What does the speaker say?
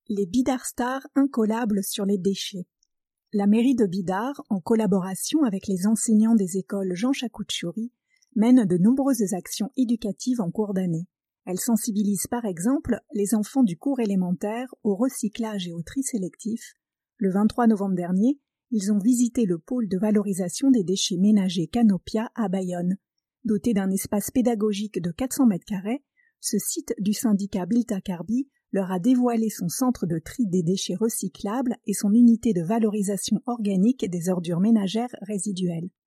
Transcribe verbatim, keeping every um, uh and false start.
Les Bidart Stars incollables sur les déchets. La mairie de Bidart, en collaboration avec les enseignants des écoles Jean Chakouchouri, mène de nombreuses actions éducatives en cours d'année. Elle sensibilise par exemple les enfants du cours élémentaire au recyclage et au tri sélectif. Le vingt-trois novembre dernier, ils ont visité le pôle de valorisation des déchets ménagers Canopia à Bayonne. Doté d'un espace pédagogique de quatre cents mètres carrés, ce site du syndicat Biltacarbi leur a dévoilé son centre de tri des déchets recyclables et son unité de valorisation organique des ordures ménagères résiduelles.